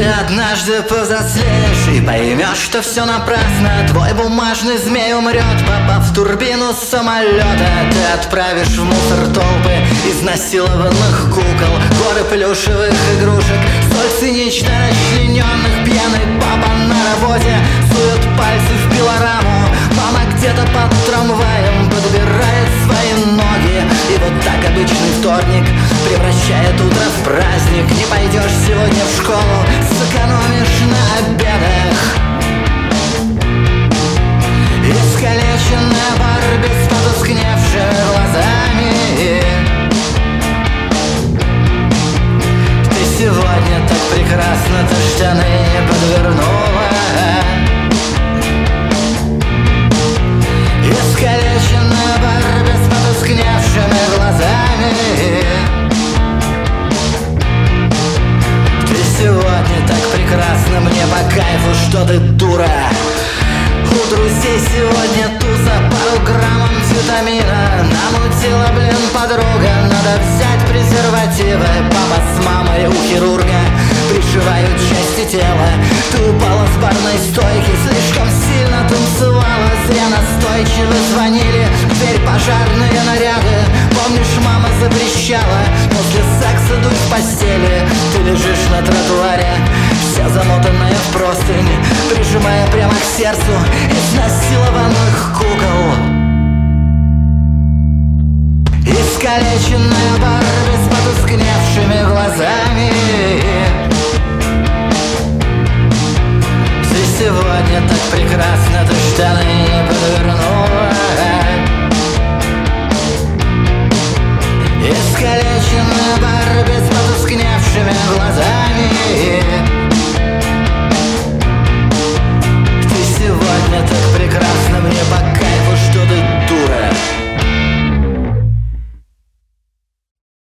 Ты однажды повзрослеешь и поймешь, что все напрасно. Твой бумажный змей умрет, попав в турбину самолета. Ты отправишь в мусор толпы изнасилованных кукол, горы плюшевых игрушек, столь цинично расчлененных. Пьяный папа на работе сует пальцы в пилораму. Мама где-то под трамваем подбирает свои ноги. И вот так обычный вторник превращает утро в праздник. Не пойдешь сегодня в школу, сэкономишь на обедах. Искалеченная Барби с потускневшими глазами. Ты сегодня так прекрасно, ты штаны не подвернула. Искалеченная Барби с потускневшими глазами. Ты сегодня так прекрасна, мне по кайфу, что ты дура. У друзей сегодня туза, пару граммов витамина намутила, блин, подруга. Надо взять презервативы. Папа с мамой у хирурга пришивают части тела. Ты упала с барной стойки, слишком сильно танцевала. Зря настойчиво звонили в дверь пожарные наряды. Помнишь, мама запрещала после секса дуть в постели. Ты лежишь на тротуаре, вся замотанная в простынь, прижимая прямо к сердцу изнасилованных кукол. Искалеченная Барби с потускневшими глазами. Ты сегодня так прекрасна, ты штаны не подвернула. Искалеченная Барби с потускневшими